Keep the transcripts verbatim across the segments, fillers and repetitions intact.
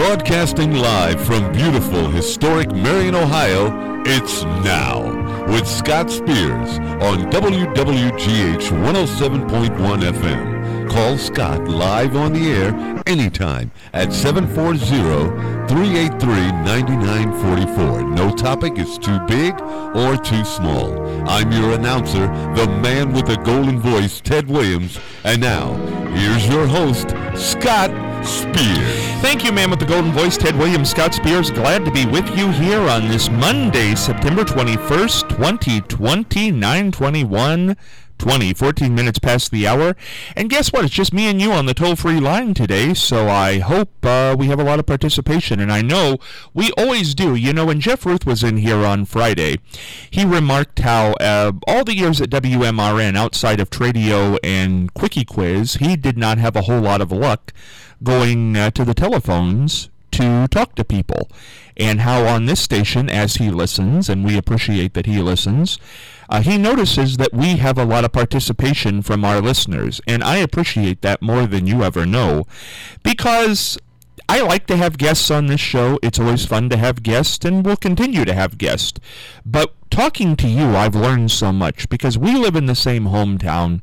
Broadcasting live from beautiful, historic Marion, Ohio, it's Now with Scott Spears on W W G H one oh seven point one F M. Call Scott live on the air anytime at seven four zero, three eight three, nine nine four four. No topic is too big or too small. I'm your announcer, the man with the golden voice, Ted Williams. And now, here's your host, Scott Spears. Thank you, man with the golden voice, Ted Williams. Scott Spears, glad to be with you here on this Monday, September twenty-first, twenty twenty, nine twenty-one twenty, fourteen minutes past the hour. And guess what? It's just me and you on the toll-free line today, so I hope uh, we have a lot of participation. And I know we always do. You know, when Jeff Ruth was in here on Friday, he remarked how uh, all the years at W M R N, outside of Tradio and Quickie Quiz, he did not have a whole lot of luck going uh, to the telephones to talk to people, and how on this station, as he listens, and we appreciate that he listens, uh, he notices that we have a lot of participation from our listeners, and I appreciate that more than you ever know, because I like to have guests on this show. It's always fun to have guests, and we'll continue to have guests, but talking to you, I've learned so much, because we live in the same hometown.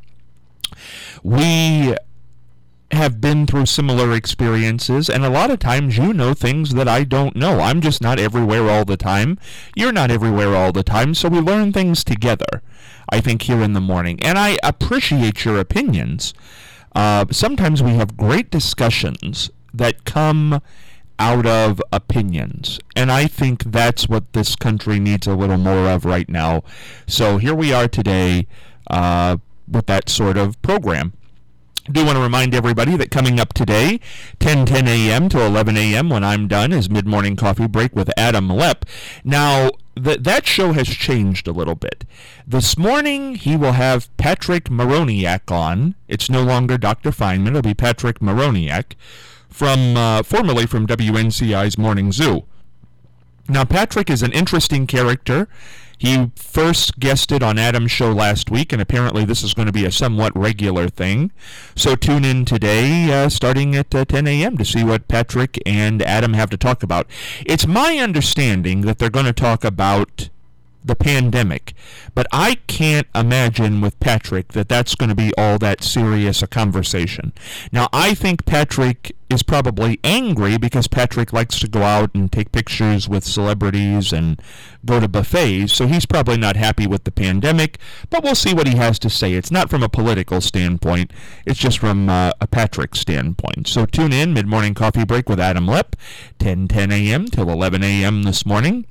We have been through similar experiences, and a lot of times you know things that I don't know. I'm just not everywhere all the time. You're not everywhere all the time, so we learn things together, I think, here in the morning. And I appreciate your opinions. Uh, sometimes we have great discussions that come out of opinions, and I think that's what this country needs a little more of right now. So here we are today uh, with that sort of program. I do want to remind everybody that coming up today, ten ten a.m. to eleven a.m. when I'm done, is Mid-Morning Coffee Break with Adam Lepp. Now, th- that show has changed a little bit. This morning, he will have Patrick Moroniak on. It's no longer Doctor Feynman. It'll be Patrick Moroniak, from, uh, formerly from W N C I's Morning Zoo. Now, Patrick is an interesting character. He first guested on Adam's show last week, and apparently this is going to be a somewhat regular thing. So tune in today, uh, starting at uh, ten a.m. to see what Patrick and Adam have to talk about. It's my understanding that they're going to talk about the pandemic, but I can't imagine with Patrick that that's going to be all that serious a conversation. Now, I think Patrick is probably angry because Patrick likes to go out and take pictures with celebrities and go to buffets, so he's probably not happy with the pandemic, but we'll see what he has to say. It's not from a political standpoint, it's just from uh, a Patrick standpoint. So tune in, Mid-Morning Coffee Break with Adam Lepp, ten ten a.m. till eleven a.m. this morning.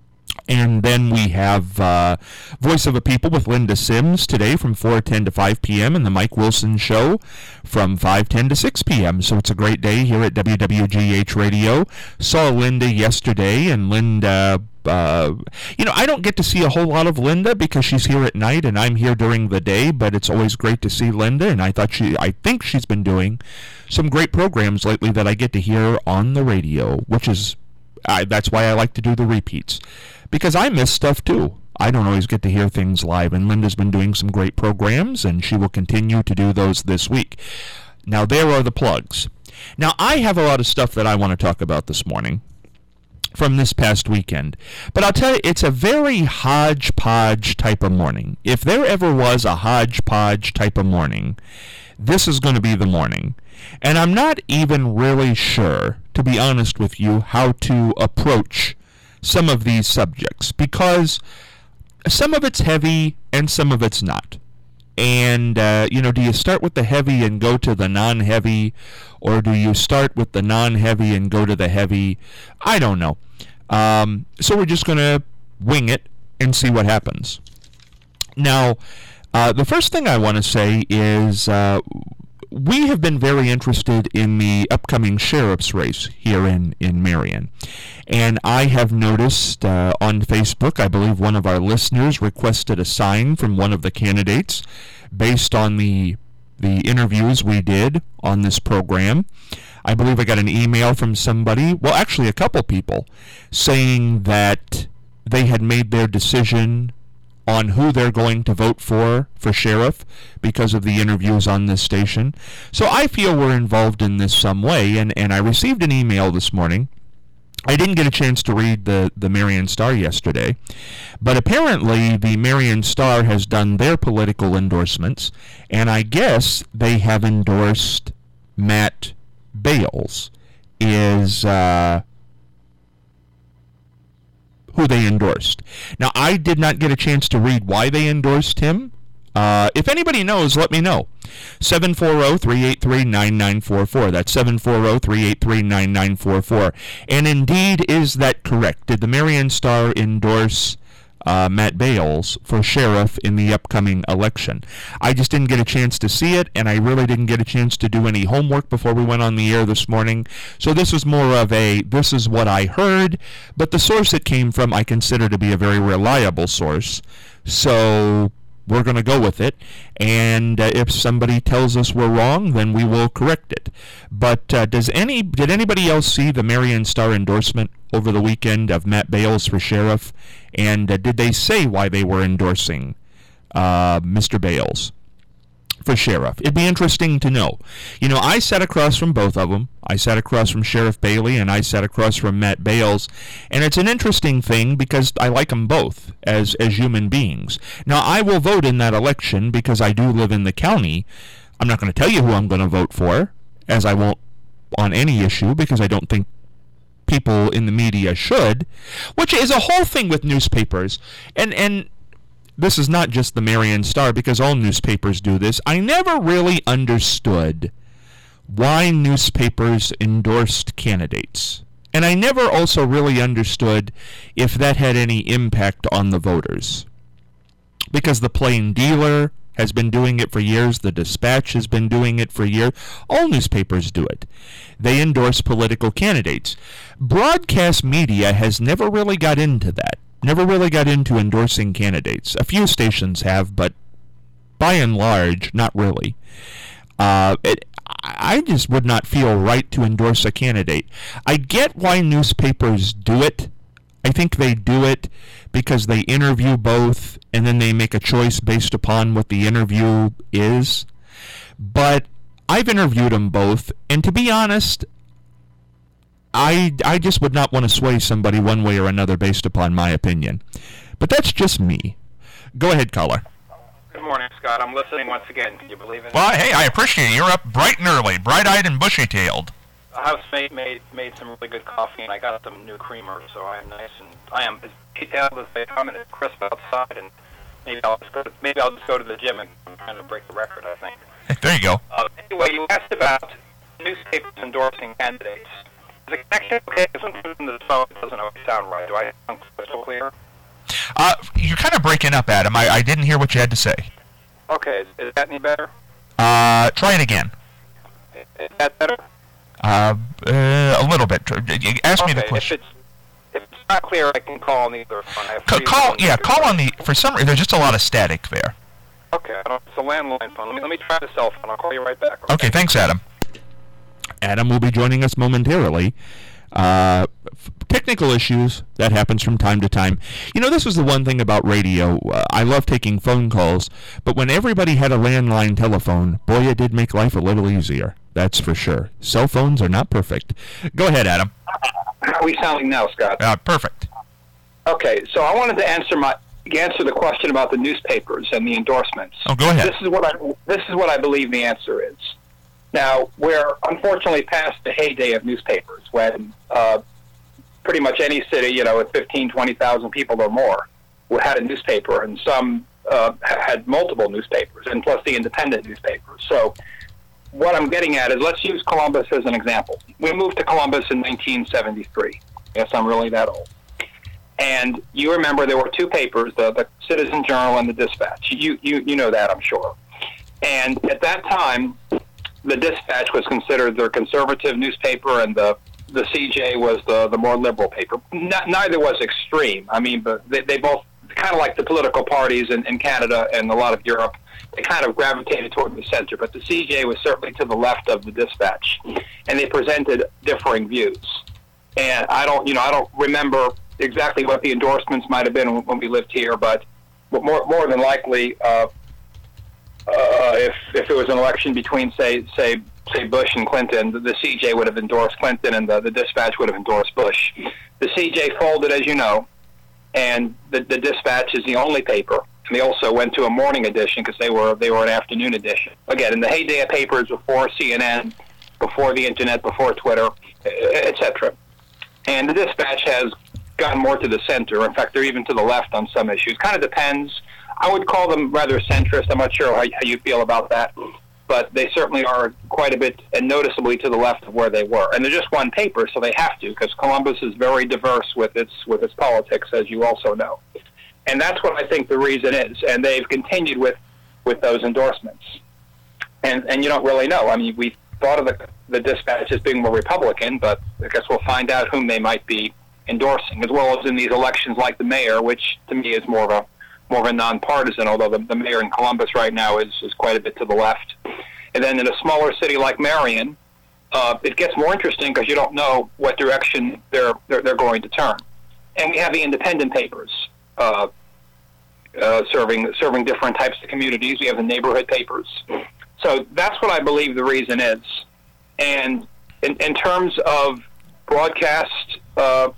And then we have uh, Voice of a People with Linda Sims today from four ten to five p.m. and the Mike Wilson Show from five ten to six p.m. So it's a great day here at W W G H Radio. Saw Linda yesterday, and Linda, uh, you know, I don't get to see a whole lot of Linda because she's here at night and I'm here during the day, but it's always great to see Linda, and I thought she, I think she's been doing some great programs lately that I get to hear on the radio, which is, I, that's why I like to do the repeats. Because I miss stuff too. I don't always get to hear things live, and Linda's been doing some great programs, and she will continue to do those this week. Now, there are the plugs. Now, I have a lot of stuff that I want to talk about this morning from this past weekend. But I'll tell you, it's a very hodgepodge type of morning. If there ever was a hodgepodge type of morning, this is going to be the morning. And I'm not even really sure, to be honest with you, how to approach some of these subjects, because some of it's heavy and some of it's not. And, uh, you know, do you start with the heavy and go to the non-heavy, or do you start with the non-heavy and go to the heavy? I don't know. Um, so we're just going to wing it and see what happens. Now, uh, the first thing I want to say is uh, we have been very interested in the upcoming sheriff's race here in, in Marion. And I have noticed uh, on Facebook, I believe one of our listeners requested a sign from one of the candidates based on the the interviews we did on this program. I believe I got an email from somebody, well, actually a couple people, saying that they had made their decision on who they're going to vote for for sheriff because of the interviews on this station. So I feel we're involved in this some way, and, and I received an email this morning. I didn't get a chance to read the, the Marion Star yesterday, but apparently the Marion Star has done their political endorsements, and I guess they have endorsed Matt Bales is uh, who they endorsed. Now, I did not get a chance to read why they endorsed him. Uh, if anybody knows, let me know. seven four zero, three eight three, nine nine four four. That's seven four zero, three eight three, nine nine four four. And indeed, is that correct? Did the Marion Star endorse uh, Matt Bales for sheriff in the upcoming election? I just didn't get a chance to see it, and I really didn't get a chance to do any homework before we went on the air this morning. So this was more of a, this is what I heard, but the source it came from I consider to be a very reliable source. So we're going to go with it, and uh, if somebody tells us we're wrong, then we will correct it. But uh, does any did anybody else see the Marion Star endorsement over the weekend of Matt Bales for sheriff? And uh, did they say why they were endorsing uh, Mister Bales for sheriff? It'd be interesting to know. You know, I sat across from both of them. I sat across from Sheriff Bailey, and I sat across from Matt Bales, and it's an interesting thing because I like them both as as human beings. Now, I will vote in that election because I do live in the county. I'm not going to tell you who I'm going to vote for, as I won't on any issue, because I don't think people in the media should, which is a whole thing with newspapers. And and this is not just the Marion Star, because all newspapers do this. I never really understood why newspapers endorsed candidates. And I never also really understood if that had any impact on the voters. Because the Plain Dealer has been doing it for years. The Dispatch has been doing it for years. All newspapers do it. They endorse political candidates. Broadcast media has never really got into that. Never really got into endorsing candidates. A few stations have, but by and large, not really. Uh, it, I just would not feel right to endorse a candidate. I get why newspapers do it. I think they do it because they interview both, and then they make a choice based upon what the interview is. But I've interviewed them both, and to be honest, I, I just would not want to sway somebody one way or another based upon my opinion. But that's just me. Go ahead, caller. Good morning, Scott. I'm listening once again. Can you believe it? Well, hey, I appreciate it. You're up bright and early, bright-eyed and bushy-tailed. The housemate made made some really good coffee, and I got some new creamer, so I am nice and I am as detailed as they come, and it's crisp outside. And maybe I'll just go to maybe I'll just go to the gym and I'm trying to break the record. I think. Hey, there you go. Uh, anyway, you asked about newspapers endorsing candidates. Is the connection okay? Because sometimes in the phone it doesn't always sound right. Do I sound crystal clear? Uh, you're kind of breaking up, Adam. I, I didn't hear what you had to say. Okay, is, is that any better? Uh, try it again. Is that better? Uh, uh, a little bit. Ask okay, me the question. If it's, if it's not clear, I can call on the other phone. I have C- three call, phones yeah, here. call on the, for some reason, there's just a lot of static there. Okay, I don't, it's a landline phone. Let me, let me try the cell phone. I'll call you right back. Okay, okay thanks, Adam. Adam will be joining us momentarily. Uh, f- technical issues, that happens from time to time. You know, this was the one thing about radio. Uh, I love taking phone calls, but when everybody had a landline telephone, boy, it did make life a little easier. That's for sure. Cell phones are not perfect. Go ahead, Adam. How are we sounding now, Scott? Uh, perfect. Okay, so I wanted to answer my answer the question about the newspapers and the endorsements. Oh, go ahead. This is what I this is what I believe the answer is. Now, we're unfortunately past the heyday of newspapers when uh, pretty much any city, you know, with fifteen, twenty thousand people or more, had a newspaper, and some uh, had multiple newspapers, and plus the independent newspapers. So what I'm getting at is, let's use Columbus as an example. We moved to Columbus in nineteen seventy-three. Yes, I'm really that old. And you remember there were two papers, the, the Citizen Journal and the Dispatch. You, you, you know that, I'm sure. And at that time, the Dispatch was considered the conservative newspaper, and the the C J was the, the more liberal paper. N- neither was extreme. I mean, but they, they both, kind of like the political parties in, in Canada and a lot of Europe, they kind of gravitated toward the center. But the C J was certainly to the left of the Dispatch, and they presented differing views. And I don't, you know, I don't remember exactly what the endorsements might have been when we lived here, but but more more than likely, uh, uh, if if it was an election between say say say Bush and Clinton, the, the C J would have endorsed Clinton, and the, the Dispatch would have endorsed Bush. The C J folded, as you know, and the, the Dispatch is the only paper. And they also went to a morning edition because they were they were an afternoon edition. Again, in the heyday of papers before C N N, before the internet, before Twitter, et cetera. And the Dispatch has gotten more to the center. In fact, they're even to the left on some issues. Kind of depends. I would call them rather centrist. I'm not sure how, how you feel about that. But they certainly are quite a bit and noticeably to the left of where they were. And they're just one paper, so they have to, because Columbus is very diverse with its with its politics, as you also know. And that's what I think the reason is. And they've continued with, with those endorsements. And and you don't really know. I mean, we thought of the, the Dispatch as being more Republican, but I guess we'll find out whom they might be endorsing, as well as in these elections like the mayor, which to me is more of a more of a nonpartisan, although the, the mayor in Columbus right now is, is quite a bit to the left. And then in a smaller city like Marion, uh, it gets more interesting because you don't know what direction they're, they're they're going to turn. And we have the independent papers uh, uh, serving serving different types of communities. We have the neighborhood papers. So that's what I believe the reason is. And in, in terms of broadcast uh,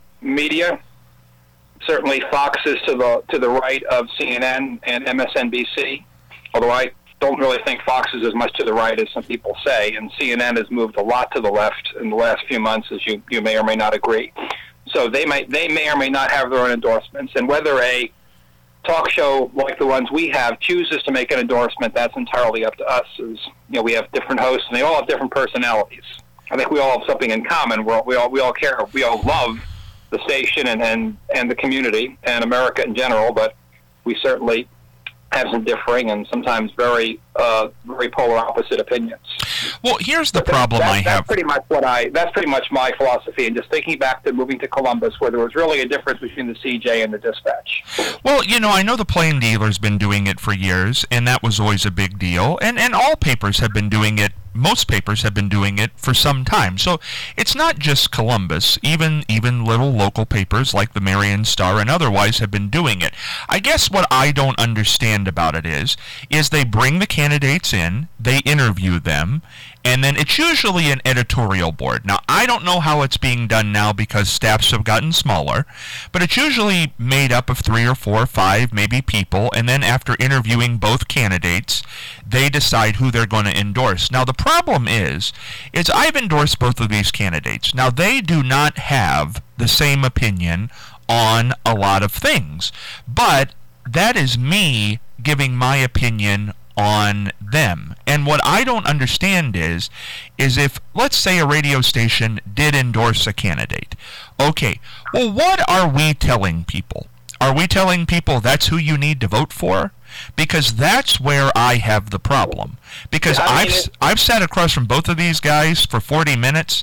media, certainly Fox is to the to the right of C N N and M S N B C, although I don't really think Fox is as much to the right as some people say, and C N N has moved a lot to the left in the last few months, as you, you may or may not agree. So they may they may or may not have their own endorsements, and whether a talk show like the ones we have chooses to make an endorsement, that's entirely up to us. As you know, we have different hosts, and they all have different personalities. I think we all have something in common. We're, we all we all care. We all love the station and, and, and the community and America in general, but we certainly have some differing and sometimes very uh, very polar opposite opinions. Well, here's the but that, problem that, I that's have. Pretty much what I. That's pretty much my philosophy. And just thinking back to moving to Columbus, where there was really a difference between the C J and the Dispatch. Well, you know, I know the Plain Dealer's been doing it for years, and that was always a big deal. And and all papers have been doing it. Most papers have been doing it for some time. So it's not just Columbus. Even even little local papers like the Marion Star and otherwise have been doing it. I guess what I don't understand about it is, is they bring the candidates in, they interview them, and then it's usually an editorial board. Now, I don't know how it's being done now because staffs have gotten smaller, but it's usually made up of three or four or five, maybe people, and then after interviewing both candidates, they decide who they're going to endorse. Now, the problem is, is I've endorsed both of these candidates. Now, they do not have the same opinion on a lot of things, but that is me giving my opinion on them. And what I don't understand is, is if, let's say, a radio station did endorse a candidate. Okay, well, what are we telling people? Are we telling people that's who you need to vote for? Because that's where I have the problem. Because I mean, I've I've sat across from both of these guys for forty minutes,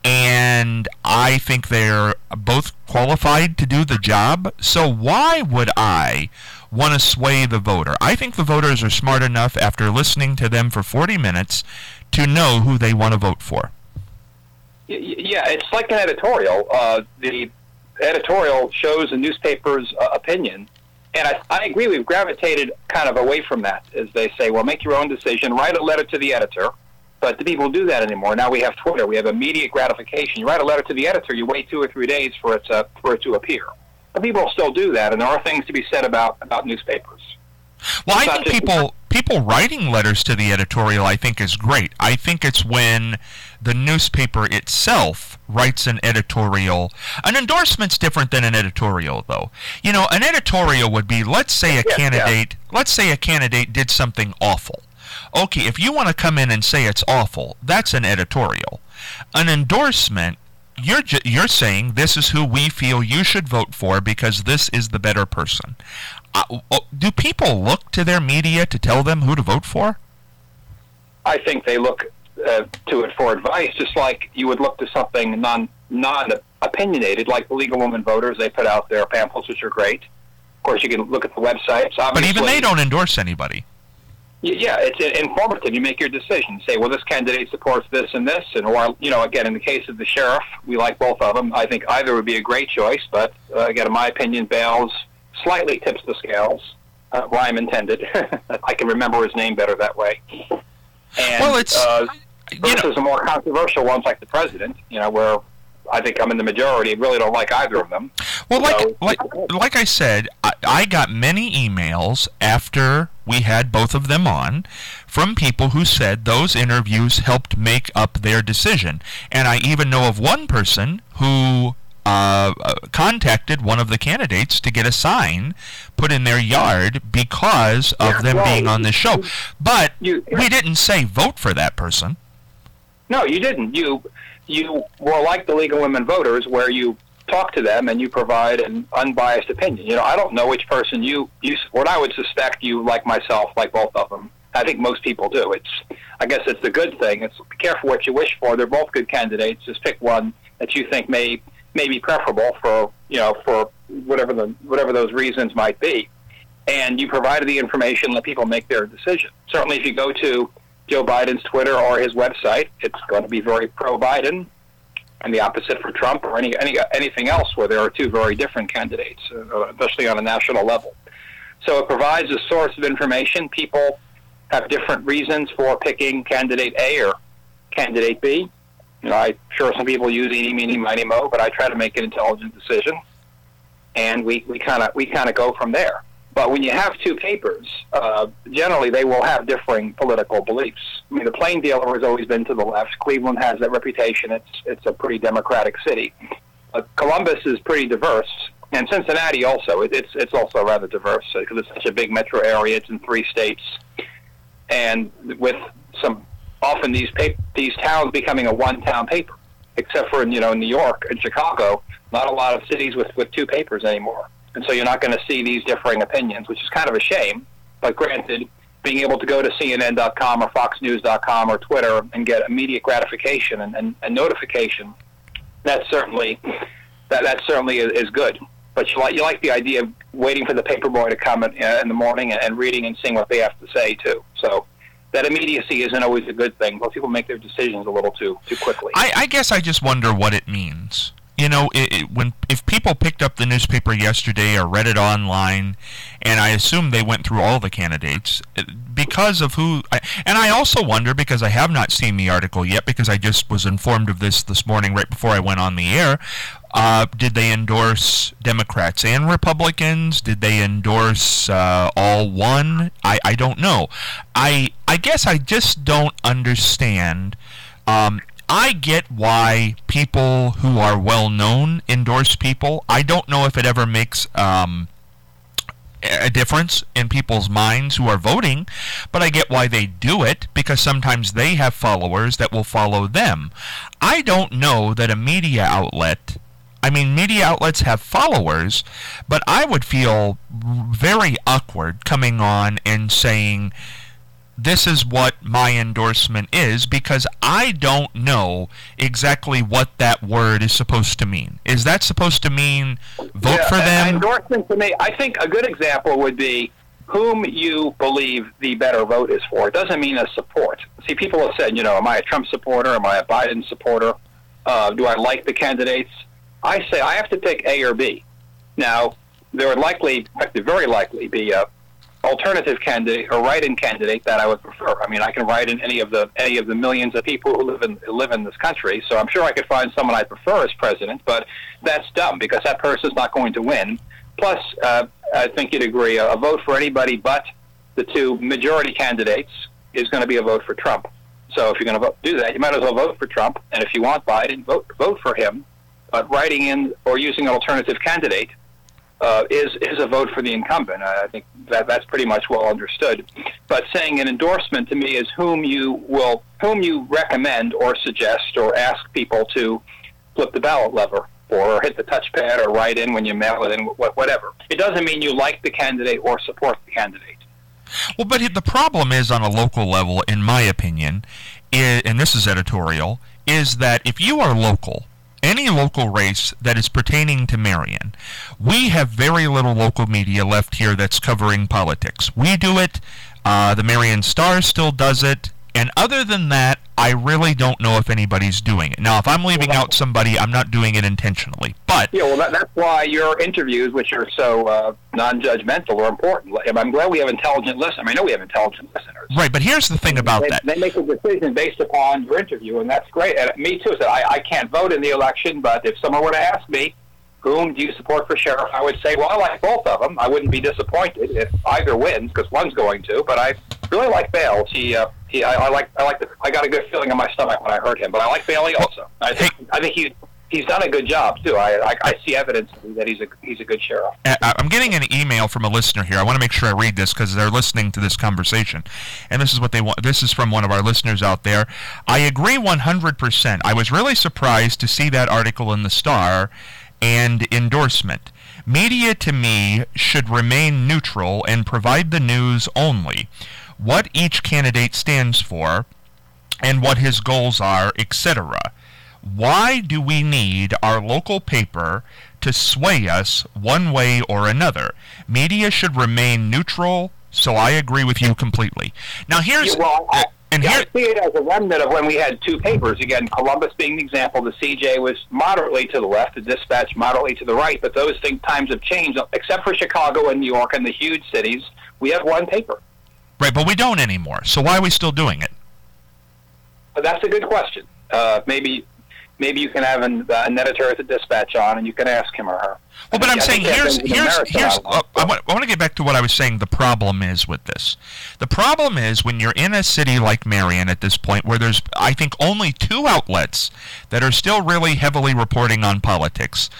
and I think they're both qualified to do the job. So why would I want to sway the voter? I think the voters are smart enough after listening to them for forty minutes to know who they want to vote for. Yeah, it's like an editorial. Uh, the editorial shows a newspaper's uh, opinion. And I, I agree, we've gravitated kind of away from that, as they say, well, make your own decision, write a letter to the editor. But do people do that anymore? Now we have Twitter, we have immediate gratification. You write a letter to the editor, you wait two or three days for it to, for it to appear. But people still do that, and there are things to be said about, about newspapers. Well, It's I not think just- people people writing letters to the editorial, I think, is great. I think it's when the newspaper itself writes an editorial. An endorsement's different than an editorial, though. You know, an editorial would be, let's say a Yeah, candidate, let's say a candidate did something awful. Okay, if you want to come in and say it's awful, that's an editorial. An endorsement, you're ju- you're saying this is who we feel you should vote for because this is the better person. Uh, do people look to their media to tell them who to vote for? I think they look uh, to it for advice, just like you would look to something non non opinionated, like the League of Women Voters. They put out their pamphlets, which are great. Of course, you can look at the websites. Obviously, But even they don't endorse anybody. Yeah, it's informative. You make your decision. Say, well, this candidate supports this and this, and or you know, again, in the case of the sheriff, we like both of them. I think either would be a great choice, but uh, again, in my opinion, Bales slightly tips the scales. Uh, rhyme intended. I can remember his name better that way. And, well, it's uh, versus know, the more controversial ones like the president, you know, where I think I'm in the majority. Really don't like either of them. Well, like so, like like I said, I, I got many emails after we had both of them on from people who said those interviews helped make up their decision. And I even know of one person who uh, contacted one of the candidates to get a sign put in their yard because of yeah, them well, being on the show. But you, we didn't say vote for that person. No, you didn't. You you were like the League of Women Voters, where you talk to them and you provide an unbiased opinion. You know, I don't know which person you, you what I would suspect you, like myself, like both of them. I think most people do. It's, I guess it's the good thing. It's be careful what you wish for. They're both good candidates. Just pick one that you think may may be preferable for, you know, for whatever the whatever those reasons might be. And you provided the information, let people make their decision. Certainly if you go to Joe Biden's Twitter or his website, it's going to be very pro-Biden, and the opposite for Trump or any, any anything else where there are two very different candidates, uh, especially on a national level. So it provides a source of information. People have different reasons for picking candidate A or candidate B. You know, I'm sure some people use eeny, meeny, miny, mo, but I try to make an intelligent decision, and we we kind of we kind of go from there. But when you have two papers, uh, generally they will have differing political beliefs. I mean, the Plain Dealer has always been to the left. Cleveland has that reputation. It's it's a pretty democratic city. Uh, Columbus is pretty diverse, and Cincinnati also. It, it's it's also rather diverse because it's such a big metro area. It's in three states, and with some often these pap- these towns becoming a one-town paper, except for you know New York and Chicago. Not a lot of cities with, with two papers anymore. And so you're not going to see these differing opinions, which is kind of a shame. But granted, being able to go to C N N dot com or Fox News dot com or Twitter and get immediate gratification and, and, and notification, that certainly that that certainly is, is good. But you like you like the idea of waiting for the paper boy to come in, uh, in the morning and, and reading and seeing what they have to say too. So that immediacy isn't always a good thing. Most people make their decisions a little too too quickly. I, I guess I just wonder what it means. You know, it, it, when if people picked up the newspaper yesterday or read it online, and I assume they went through all the candidates because of who. I, and I also wonder, because I have not seen the article yet, because I just was informed of this this morning right before I went on the air. Uh, did they endorse Democrats and Republicans? Did they endorse uh, all one? I, I don't know. I I guess I just don't understand. Um, I get why people who are well-known endorse people. I don't know if it ever makes um, a difference in people's minds who are voting, but I get why they do it, because sometimes they have followers that will follow them. I don't know that a media outlet, I mean, media outlets have followers, but I would feel very awkward coming on and saying, this is what my endorsement is, because I don't know exactly what that word is supposed to mean. Is that supposed to mean vote yeah, for them? Endorsement to me, I think a good example would be whom you believe the better vote is for. It doesn't mean a support. See, people have said, you know, am I a Trump supporter? Am I a Biden supporter? Uh, do I like the candidates? I say I have to pick A or B. Now, there would likely, in fact, very likely be a alternative candidate or write-in candidate that I would prefer. I mean, I can write in any of the any of the millions of people who live in live in this country, so I'm sure I could find someone I prefer as president, but that's dumb because that person's not going to win. Plus, uh, I think you'd agree, a, a vote for anybody but the two majority candidates is going to be a vote for Trump. So if you're going to vote, do that, you might as well vote for Trump, and if you want Biden, vote vote for him. But writing in or using an alternative candidate Uh, is is a vote for the incumbent. I think that that's pretty much well understood. But saying an endorsement to me is whom you will, whom you recommend or suggest or ask people to flip the ballot lever or hit the touchpad or write in when you mail it in, whatever. It doesn't mean you like the candidate or support the candidate. Well, but the problem is on a local level, in my opinion, is, and this is editorial, is that if you are local, any local race that is pertaining to Marion, we have very little local media left here that's covering politics. We do it. Uh, the Marion Star still does it. And other than that, I really don't know if anybody's doing it. Now, if I'm leaving out somebody, I'm not doing it intentionally. But yeah, well, that, that's why your interviews, which are so uh, non-judgmental, are important. I'm glad we have intelligent listeners. I mean, I know we have intelligent listeners. Right, but here's the thing about they, that. They make a decision based upon your interview, and that's great. And me, too. So I, I can't vote in the election, but if someone were to ask me, whom do you support for sheriff, I would say, well, I like both of them. I wouldn't be disappointed if either wins, because one's going to. But I really like Bales. He, uh, he, I, I like, I like. The, I got a good feeling in my stomach when I heard him. But I like Bailey also. I think, I think he, he's done a good job too. I, I, I see evidence that he's a, he's a good sheriff. I'm getting an email from a listener here. I want to make sure I read this because they're listening to this conversation, and this is what they want. This is from one of our listeners out there. I agree one hundred percent. I was really surprised to see that article in the Star and endorsement. Media, to me, should remain neutral and provide the news only, what each candidate stands for, and what his goals are, et cetera. Why do we need our local paper to sway us one way or another? Media should remain neutral, so I agree with you completely. Now, here's... Yeah, well, I, and yeah, here, I see it as a remnant of when we had two papers. Again, Columbus being the example, the C J was moderately to the left, the Dispatch moderately to the right, but those things, times have changed. Except for Chicago and New York and the huge cities, we have one paper. Right, but we don't anymore, so why are we still doing it? But that's a good question. Uh, maybe... Maybe you can have an, uh, an editor at the Dispatch on, and you can ask him or her. Well, but I'm I saying here's here's here's. Uh, I, want, I want to get back to what I was saying. The problem is with this. The problem is when you're in a city like Marion at this point, where there's I think only two outlets that are still really heavily reporting on politics.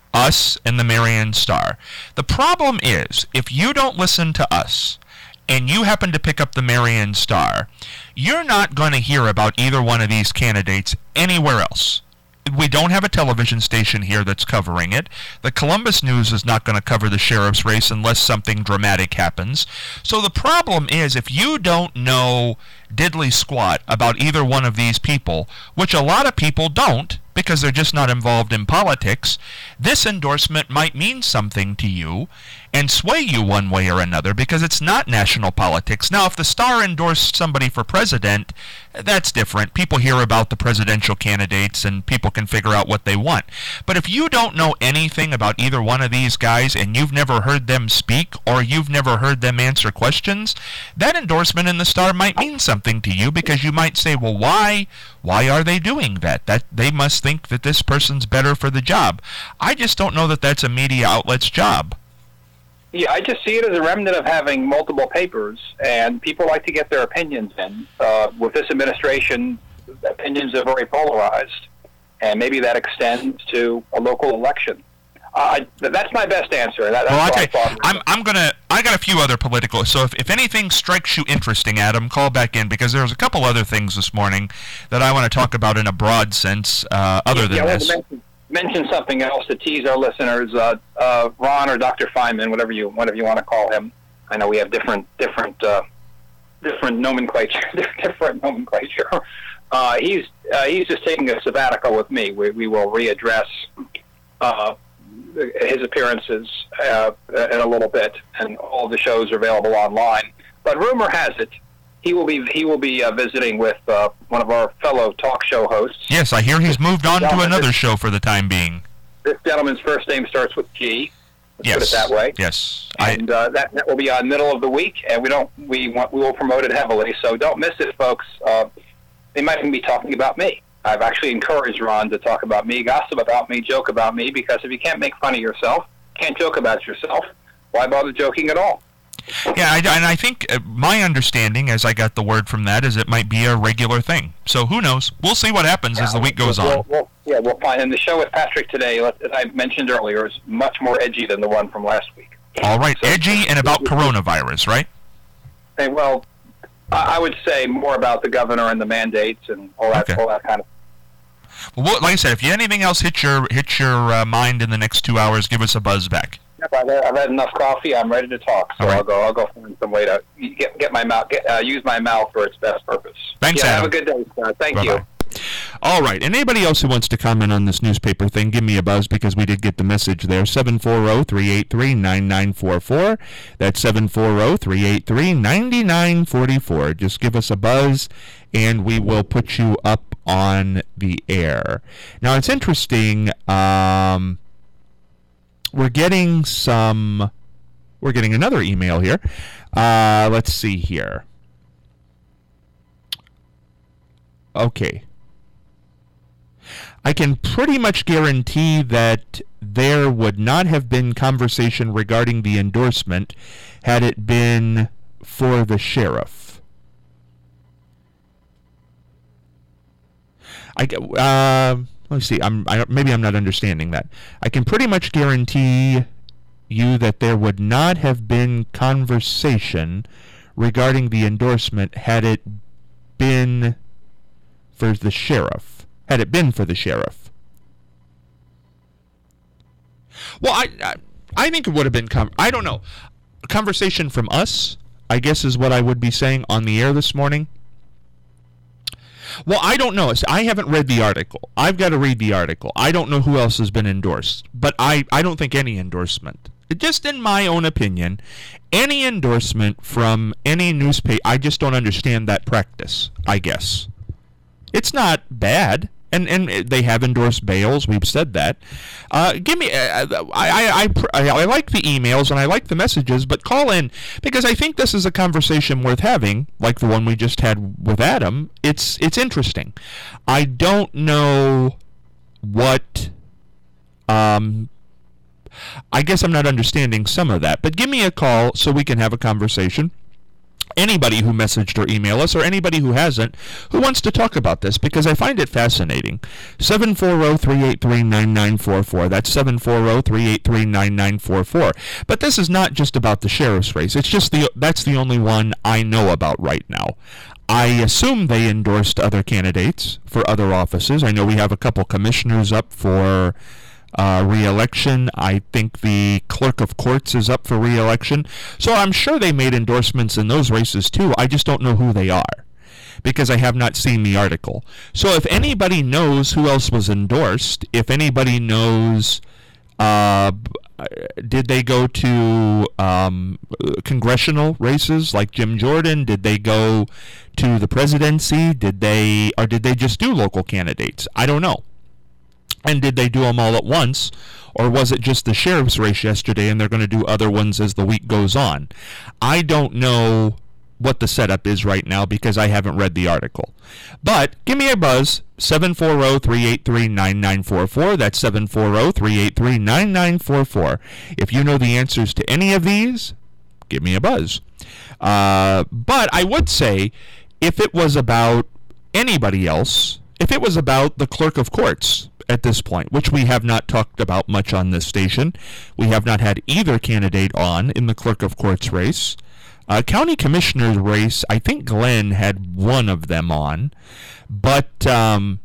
Us and the Marion Star. The problem is if you don't listen to us, and you happen to pick up the Marion Star, you're not going to hear about either one of these candidates anywhere else. We don't have a television station here that's covering it. The Columbus News is not going to cover the sheriff's race unless something dramatic happens. So the problem is if you don't know diddly squat about either one of these people, which a lot of people don't, because they're just not involved in politics, this endorsement might mean something to you and sway you one way or another because it's not national politics. Now, if the Star endorsed somebody for president, that's different. People hear about the presidential candidates and people can figure out what they want. But if you don't know anything about either one of these guys and you've never heard them speak or you've never heard them answer questions, that endorsement in the Star might mean something to you because you might say, well, why? Why are they doing that? That they must think that this person's better for the job. I just don't know that that's a media outlet's job. Yeah, I just see it as a remnant of having multiple papers, and people like to get their opinions in. Uh, with this administration, opinions are very polarized, and maybe that extends to a local election. Uh, that's my best answer. That, that's well, what I I thought. I'm, I'm gonna. I got a few other political. So if, if anything strikes you interesting, Adam, call back in because there's a couple other things this morning that I want to talk about in a broad sense, uh, other yeah, than yeah, this. Mention, mention something else to tease our listeners. Uh, uh, Ron or Doctor Feynman, whatever you whatever you want to call him. I know we have different different uh, different nomenclature. different nomenclature. Uh, he's uh, he's just taking a sabbatical with me. We we will readdress. Uh, his appearances uh, in a little bit, and all of the shows are available online. But rumor has it he will be he will be uh, visiting with uh, one of our fellow talk show hosts. Yes, I hear he's moved on to another show for the time being. This gentleman's first name starts with G. Let's yes. put it that way. Yes. And uh, that that will be on middle of the week, and we don't we want we will promote it heavily. So don't miss it, folks. Uh, they might even be talking about me. I've actually encouraged Ron to talk about me, gossip about me, joke about me, because if you can't make fun of yourself, can't joke about yourself, why bother joking at all? Yeah, I, and I think uh, my understanding, as I got the word from that, is it might be a regular thing. So who knows? We'll see what happens yeah, as the week goes we'll, on. We'll, yeah, we'll find. And the show with Patrick today, as I mentioned earlier, is much more edgy than the one from last week. All right, so, edgy and about coronavirus, right? Hey, well, I would say more about the governor and the mandates and all that, okay. all that kind of. Well, like I said, if anything else hits your hits your uh, mind in the next two hours, give us a buzz back. Yep, I've, I've had enough coffee. I'm ready to talk. So right. I'll go. I'll go find some way to get get my mouth, get, uh, use my mouth for its best purpose. Thanks, yeah, Adam. Have a good day, Scott. Thank Bye-bye. you. All right. And anybody else who wants to comment on this newspaper thing, give me a buzz because we did get the message there. seven four zero, three eight three, nine nine four four. That's seven four zero, three eight three, nine nine four four. Just give us a buzz and we will put you up on the air. Now, it's interesting. Um, we're getting some... We're getting another email here. Uh, let's see here. Okay. I can pretty much guarantee that there would not have been conversation regarding the endorsement had it been for the sheriff. I, uh, let's see. I'm, I, maybe I'm not understanding that. I can pretty much guarantee you that there would not have been conversation regarding the endorsement had it been for the sheriff. Had it been for the sheriff. Well, I I, I think it would have been, com- I don't know, a conversation from us, I guess is what I would be saying on the air this morning. Well, I don't know. I haven't read the article. I've got to read the article. I don't know who else has been endorsed. But I, I don't think any endorsement. Just in my own opinion, any endorsement from any newspaper, I just don't understand that practice, I guess. It's not bad. And and they have endorsed Bales. We've said that. Uh, give me. Uh, I, I I I like the emails and I like the messages, but call in because I think this is a conversation worth having, like the one we just had with Adam. It's it's interesting. I don't know what. Um. I guess I'm not understanding some of that, but give me a call so we can have a conversation. Anybody who messaged or emailed us, or anybody who hasn't, who wants to talk about this, because I find it fascinating. seven four zero, three eight three, nine nine four four. That's seven four zero, three eight three, nine nine four four. But this is not just about the sheriff's race. It's just the that's the only one I know about right now. I assume they endorsed other candidates for other offices. I know we have a couple commissioners up for Uh, re-election. I think the clerk of courts is up for re-election. So I'm sure they made endorsements in those races too. I just don't know who they are because I have not seen the article. So if anybody knows who else was endorsed, if anybody knows, uh, did they go to um, congressional races like Jim Jordan? Did they go to the presidency? Did they, or did they just do local candidates? I don't know. And did they do them all at once, or was it just the sheriff's race yesterday and they're going to do other ones as the week goes on? I don't know what the setup is right now because I haven't read the article. But give me a buzz, seven four zero, three eight three, nine nine four four. That's seven four zero, three eight three, nine nine four four. If you know the answers to any of these, give me a buzz. Uh, but I would say if it was about anybody else, if it was about the clerk of courts, at this point, which we have not talked about much on this station. We have not had either candidate on in the clerk of courts race. Uh, county commissioner's race, I think Glenn had one of them on, but um,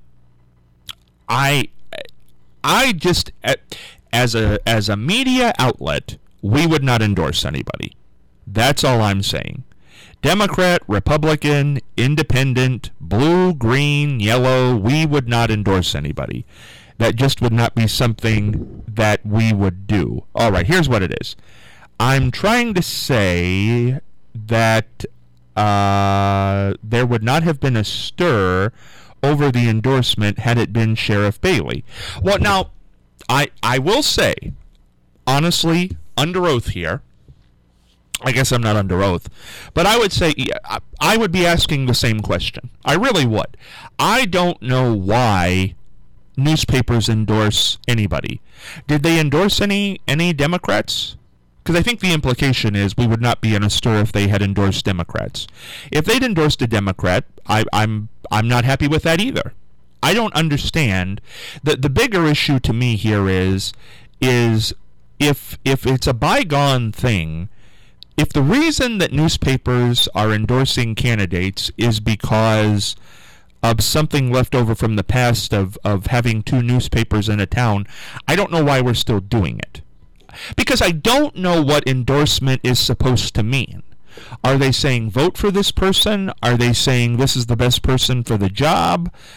I, I just as a as a media outlet, we would not endorse anybody. That's all I'm saying. Democrat, Republican, Independent, blue, green, yellow, we would not endorse anybody. That just would not be something that we would do. All right, here's what it is. I'm trying to say that uh, there would not have been a stir over the endorsement had it been Sheriff Bailey. Well, now, I I will say, honestly, under oath here, I guess I'm not under oath, but I would say I would be asking the same question. I really would. I don't know why newspapers endorse anybody. Did they endorse any any Democrats? Because I think the implication is we would not be in a stir if they had endorsed Democrats. If they'd endorsed a Democrat, I, I'm I'm not happy with that either. I don't understand. The the bigger issue to me here is is if if it's a bygone thing. If the reason that newspapers are endorsing candidates is because of something left over from the past of, of having two newspapers in a town, I don't know why we're still doing it. Because I don't know what endorsement is supposed to mean. Are they saying vote for this person? Are they saying this is the best person for the job?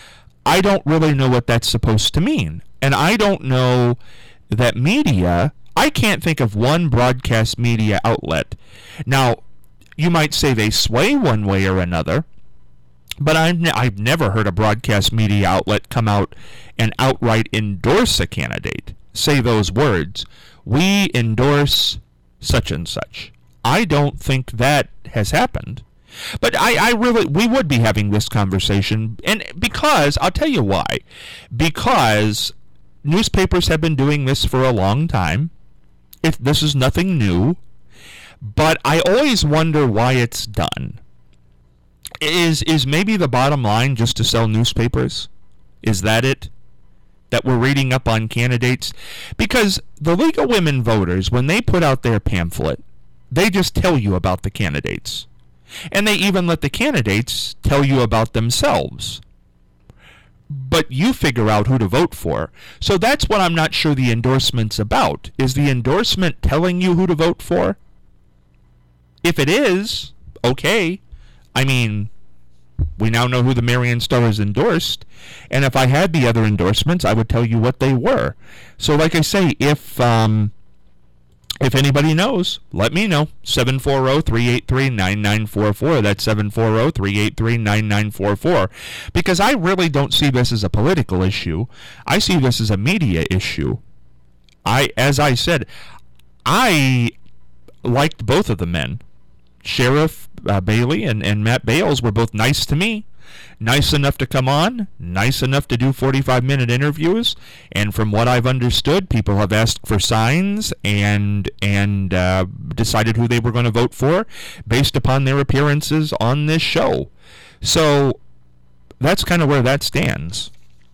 I don't really know what that's supposed to mean. And I don't know that media, I can't think of one broadcast media outlet. Now, you might say they sway one way or another, but I've, ne- I've never heard a broadcast media outlet come out and outright endorse a candidate. Say those words, we endorse such and such. I don't think that has happened. But I, I really, we would be having this conversation, and because, I'll tell you why. Because newspapers have been doing this for a long time. It, this is nothing new. But I always wonder why it's done. Is is maybe the bottom line just to sell newspapers? Is that it? That we're reading up on candidates? Because the League of Women Voters, when they put out their pamphlet, they just tell you about the candidates. And they even let the candidates tell you about themselves. But you figure out who to vote for. So that's what I'm not sure the endorsement's about. Is the endorsement telling you who to vote for? If it is, okay. I mean, we now know who the Marion Star has endorsed. And if I had the other endorsements, I would tell you what they were. So like I say, if um, if anybody knows, let me know. seven four zero, three eight three, nine nine four four. That's seven four zero, three eight three, nine nine four four. Because I really don't see this as a political issue. I see this as a media issue. I, as I said, I liked both of the men. Sheriff uh, Bailey and, and Matt Bales were both nice to me. Nice enough to come on, nice enough to do forty-five minute interviews, and from what I've understood, people have asked for signs and and uh, decided who they were going to vote for based upon their appearances on this show. So that's kind of where that stands.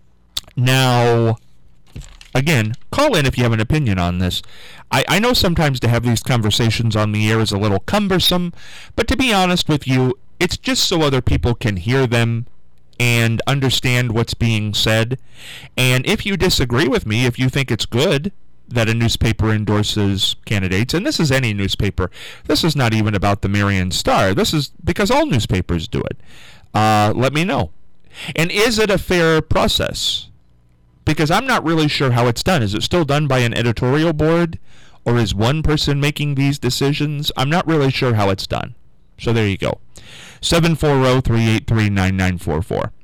Now, again, call in if you have an opinion on this. I, I know sometimes to have these conversations on the air is a little cumbersome, but to be honest with you, it's just so other people can hear them and understand what's being said. And if you disagree with me, if you think it's good that a newspaper endorses candidates, and this is any newspaper, this is not even about the Marion Star, this is because all newspapers do it, uh, let me know. And is it a fair process? Because I'm not really sure how it's done. Is it still done by an editorial board? Or is one person making these decisions? I'm not really sure how it's done. So there you go. seven four zero, three eight three, nine nine four four.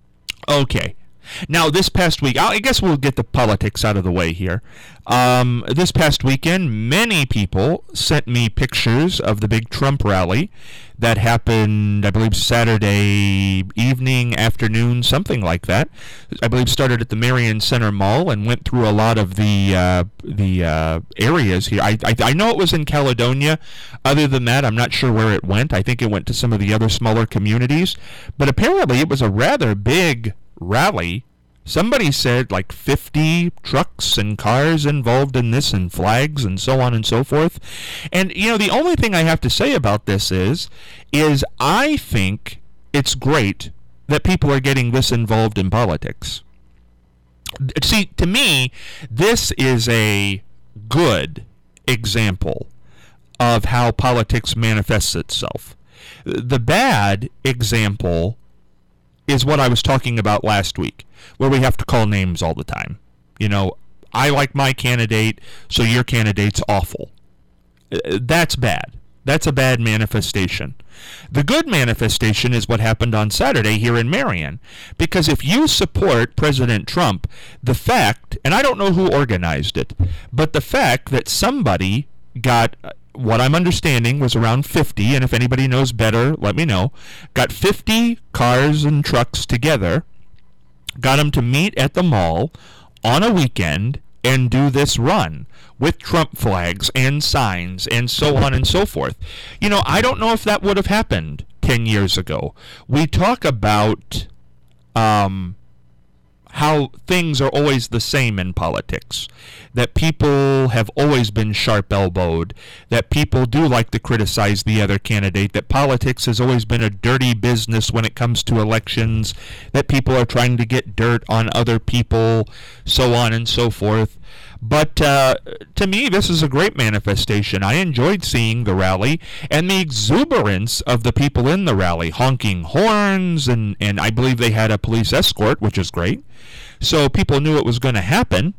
Okay. Now, this past week, I guess we'll get the politics out of the way here. Um, this past weekend, many people sent me pictures of the big Trump rally that happened, I believe, Saturday evening, afternoon, something like that. I believe started at the Marion Center Mall and went through a lot of the uh, the uh, areas here. I, I I know it was in Caledonia. Other than that, I'm not sure where it went. I think it went to some of the other smaller communities. But apparently it was a rather big rally. Somebody said like fifty trucks and cars involved in this and flags and so on and so forth. And, you know, the only thing I have to say about this is, is I think it's great that people are getting this involved in politics. See, to me, this is a good example of how politics manifests itself. The bad example is what I was talking about last week, where we have to call names all the time. You know, I like my candidate, so your candidate's awful. That's bad. That's a bad manifestation. The good manifestation is what happened on Saturday here in Marion. Because if you support President Trump, the fact, and I don't know who organized it, but the fact that somebody got, what I'm understanding was around fifty, and if anybody knows better, let me know, got fifty cars and trucks together, got them to meet at the mall on a weekend and do this run with Trump flags and signs and so on and so forth. You know, I don't know if that would have happened ten years ago. We talk about um, how things are always the same in politics, that people have always been sharp-elbowed, that people do like to criticize the other candidate, that politics has always been a dirty business when it comes to elections, that people are trying to get dirt on other people, so on and so forth. But uh, to me, this is a great manifestation. I enjoyed seeing the rally and the exuberance of the people in the rally, honking horns, and, and I believe they had a police escort, which is great. So people knew it was going to happen.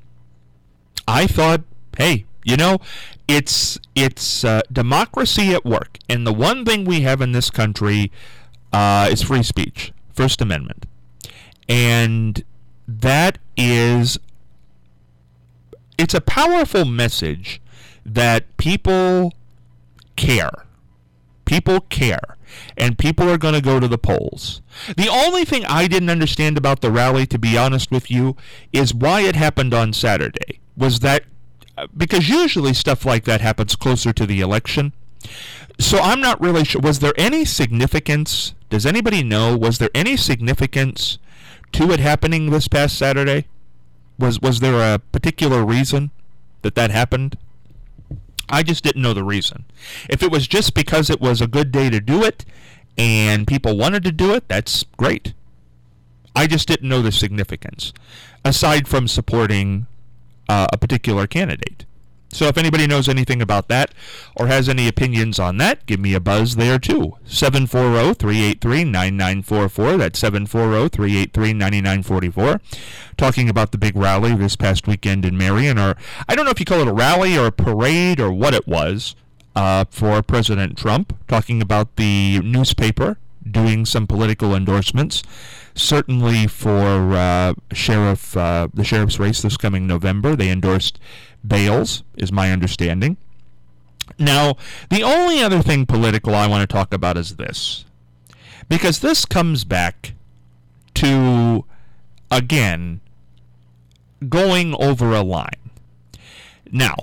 I thought, hey, you know, it's it's uh, democracy at work. And the one thing we have in this country uh, is free speech, First Amendment. And that is, it's a powerful message that people care. People care. And people are going to go to the polls. The only thing I didn't understand about the rally, to be honest with you, is why it happened on Saturday. Was that, because usually stuff like that happens closer to the election. So I'm not really sure. Was there any significance? Does anybody know? Was there any significance to it happening this past Saturday? Was was there a particular reason that that happened? I just didn't know the reason. If it was just because it was a good day to do it and people wanted to do it, that's great. I just didn't know the significance, aside from supporting uh, a particular candidate. So if anybody knows anything about that or has any opinions on that, give me a buzz there too. seven four zero, three eight three, nine nine four four. That's seven four zero, three eight three, nine nine four four. Talking about the big rally this past weekend in Marion, or I don't know if you call it a rally or a parade or what it was, uh, for President Trump, talking about the newspaper doing some political endorsements, certainly for uh, sheriff uh, the sheriff's race this coming November. They endorsed Bales, is my understanding. Now, the only other thing political I want to talk about is this, because this comes back to, again, going over a line. Now,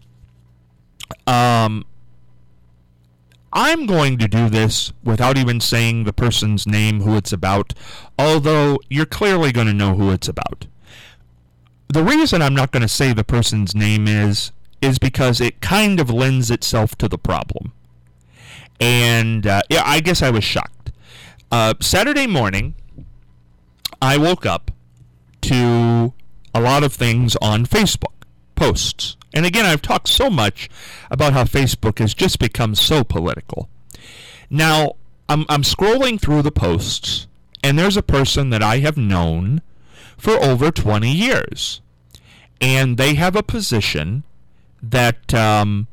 um, I'm going to do this without even saying the person's name, who it's about, although you're clearly going to know who it's about. The reason I'm not going to say the person's name is, is because it kind of lends itself to the problem. And, uh, yeah, I guess I was shocked. Uh, Saturday morning, I woke up to a lot of things on Facebook, posts. And again, I've talked so much about how Facebook has just become so political. Now, I'm, I'm scrolling through the posts, and there's a person that I have known for over twenty years. And they have a position that um,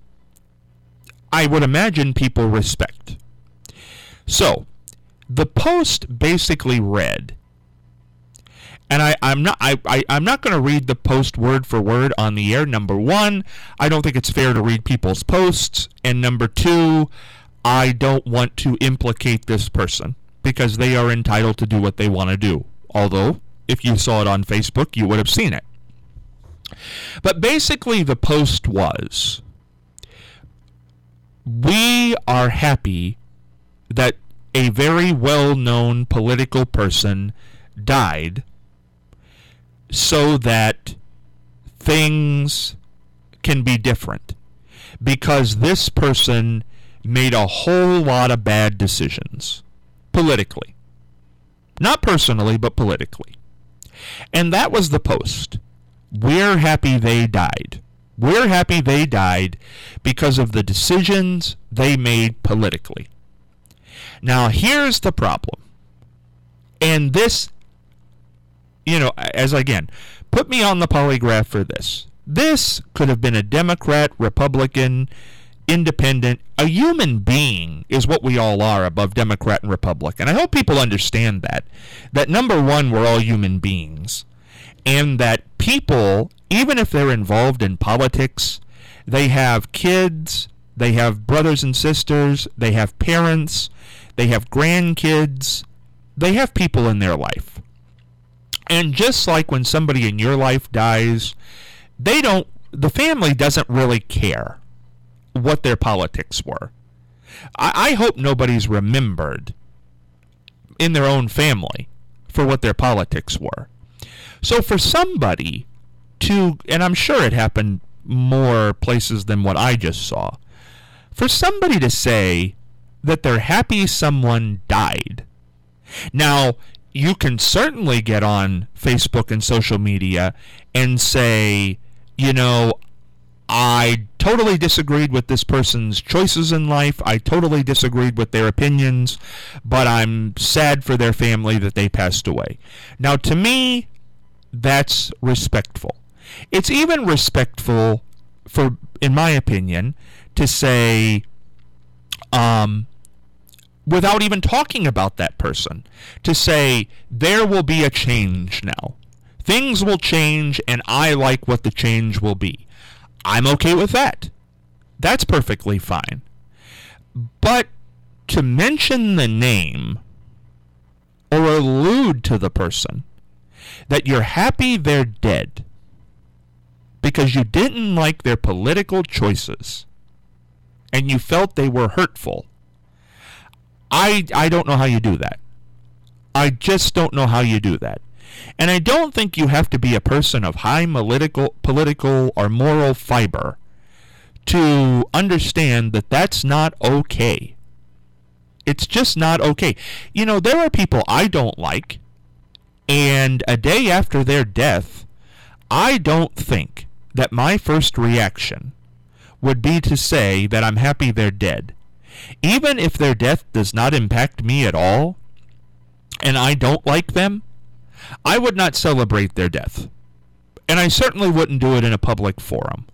I would imagine people respect. So, the post basically read, and I, I'm not I, I, I'm not going to read the post word for word on the air. Number one, I don't think it's fair to read people's posts. And number two, I don't want to implicate this person, because they are entitled to do what they want to do. Although, if you saw it on Facebook, you would have seen it. But basically the post was, we are happy that a very well-known political person died so that things can be different, because this person made a whole lot of bad decisions politically. Not personally, but politically. And that was the post. We're happy they died. We're happy they died because of the decisions they made politically. Now, here's the problem. And this, you know, as again, put me on the polygraph for this. This could have been a Democrat, Republican, independent. A human being is what we all are above Democrat and Republican. I hope people understand that. That number one, we're all human beings. And that people, even if they're involved in politics, they have kids, they have brothers and sisters, they have parents, they have grandkids, they have people in their life. And just like when somebody in your life dies, they don't, the family doesn't really care what their politics were. I, I hope nobody's remembered in their own family for what their politics were. So for somebody to, and I'm sure it happened more places than what I just saw, for somebody to say that they're happy someone died. Now, you can certainly get on Facebook and social media and say, you know, I totally disagreed with this person's choices in life. I totally disagreed with their opinions, but I'm sad for their family that they passed away. Now, to me, that's respectful. It's even respectful, for, in my opinion, to say, um, without even talking about that person, to say, there will be a change now. Things will change, and I like what the change will be. I'm okay with that. That's perfectly fine. But to mention the name or allude to the person that you're happy they're dead because you didn't like their political choices and you felt they were hurtful, I I don't know how you do that. I just don't know how you do that. And I don't think you have to be a person of high political, political or moral fiber to understand that that's not okay. It's just not okay. You know, there are people I don't like, and a day after their death, I don't think that my first reaction would be to say that I'm happy they're dead. Even if their death does not impact me at all, and I don't like them, I would not celebrate their death. And I certainly wouldn't do it in a public forum.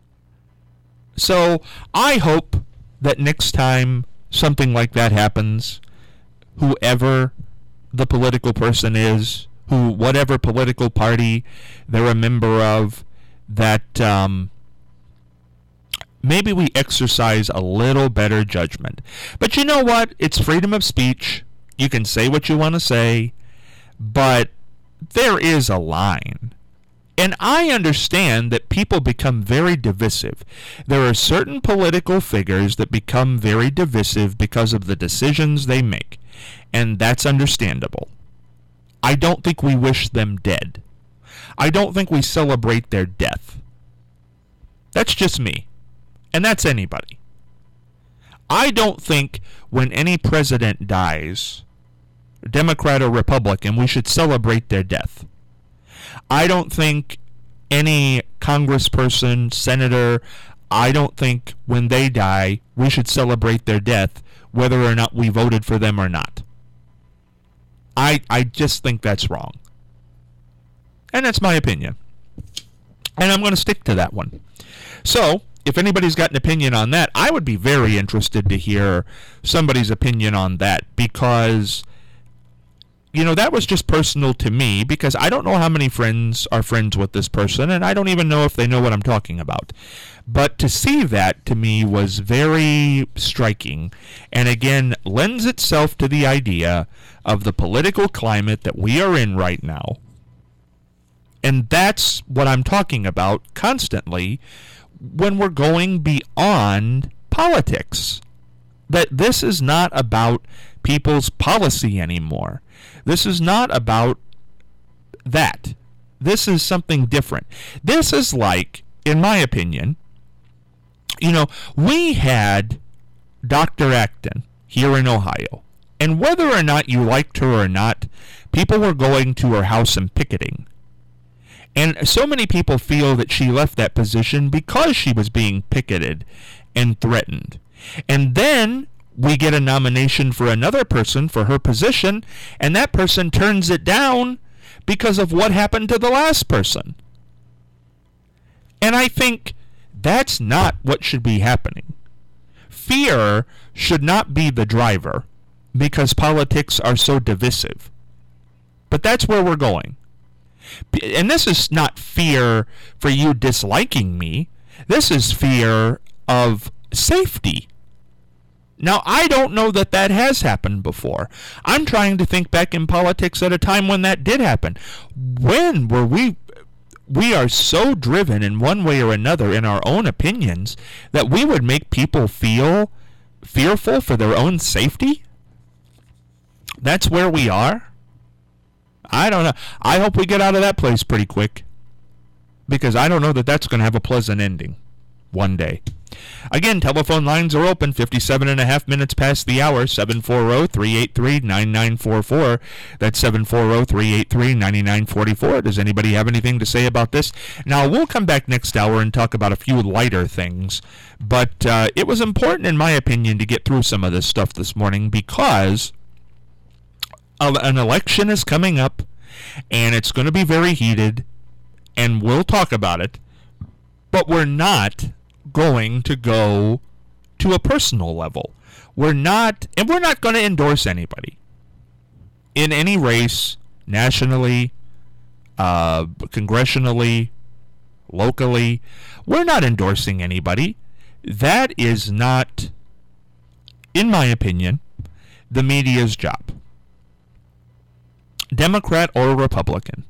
So I hope that next time something like that happens, whoever the political person is, who whatever political party they're a member of, that um, maybe we exercise a little better judgment. But you know what? It's freedom of speech. You can say what you want to say, but there is a line. And I understand that people become very divisive. There are certain political figures that become very divisive because of the decisions they make. And that's understandable. I don't think we wish them dead. I don't think we celebrate their death. That's just me. And that's anybody. I don't think when any president dies, Democrat or Republican, we should celebrate their death. I don't think any congressperson, senator, I don't think when they die, we should celebrate their death, whether or not we voted for them or not. I I just think that's wrong. And that's my opinion. And I'm going to stick to that one. So, if anybody's got an opinion on that, I would be very interested to hear somebody's opinion on that, because you know, that was just personal to me, because I don't know how many friends are friends with this person, and I don't even know if they know what I'm talking about. But to see that, to me, was very striking, and again, lends itself to the idea of the political climate that we are in right now. And that's what I'm talking about constantly when we're going beyond politics. That this is not about people's policy anymore. This is not about that. This is something different. This is like, in my opinion, you know, we had Doctor Acton here in Ohio. And whether or not you liked her or not, people were going to her house and picketing. And so many people feel that she left that position because she was being picketed and threatened. And then we get a nomination for another person for her position, and that person turns it down because of what happened to the last person. And I think that's not what should be happening. Fear should not be the driver because politics are so divisive. But that's where we're going. And this is not fear for you disliking me. This is fear of safety. Now, I don't know that that has happened before. I'm trying to think back in politics at a time when that did happen. When were we... We are so driven in one way or another in our own opinions that we would make people feel fearful for their own safety? That's where we are? I don't know. I hope we get out of that place pretty quick, because I don't know that that's going to have a pleasant ending. one day. Again, telephone lines are open, fifty-seven and a half minutes past the hour, seven four zero, three eight three, nine nine four four. That's seven four zero, three eight three, nine nine four four. Does anybody have anything to say about this? Now, we'll come back next hour and talk about a few lighter things, but uh, it was important, in my opinion, to get through some of this stuff this morning because an election is coming up, and it's going to be very heated, and we'll talk about it, but we're not going to go to a personal level. We're not, and we're not going to endorse anybody in any race, nationally, uh, congressionally, locally. We're not endorsing anybody. That is not, in my opinion, the media's job. Democrat or Republican.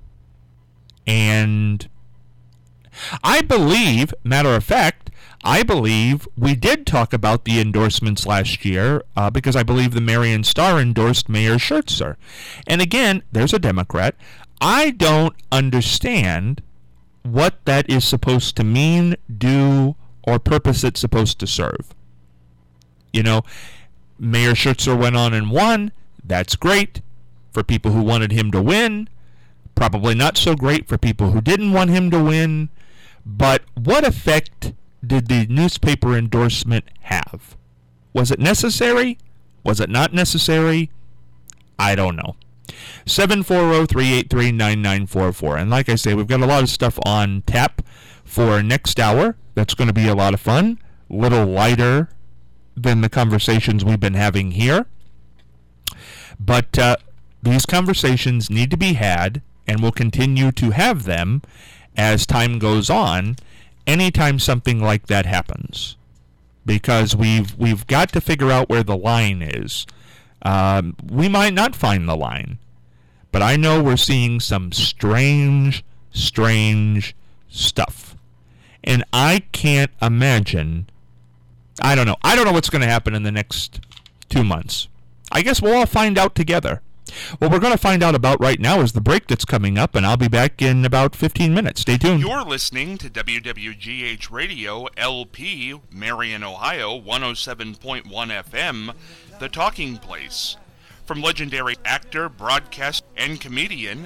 And I believe, matter of fact, I believe we did talk about the endorsements last year uh, because I believe the Marion Star endorsed Mayor Schertzer. And again, there's a Democrat. I don't understand what that is supposed to mean, do, or purpose it's supposed to serve. You know, Mayor Schertzer went on and won. That's great for people who wanted him to win. Probably not so great for people who didn't want him to win. But what effect did the newspaper endorsement have? Was it necessary? Was it not necessary? I don't know. seven four zero, three eight three, nine nine four four. And like I say, we've got a lot of stuff on tap for next hour. That's going to be a lot of fun. A little lighter than the conversations we've been having here. But uh, these conversations need to be had, and we'll continue to have them as time goes on, anytime something like that happens, because we've we've got to figure out where the line is. Um, we might not find the line, but I know we're seeing some strange, strange stuff, and I can't imagine. I don't know. I don't know what's going to happen in the next two months. I guess we'll all find out together. What we're going to find out about right now is the break that's coming up, and I'll be back in about fifteen minutes. Stay tuned. You're listening to W W G H Radio, L P, Marion, Ohio, one oh seven point one F M, The Talking Place. From legendary actor, broadcaster, and comedian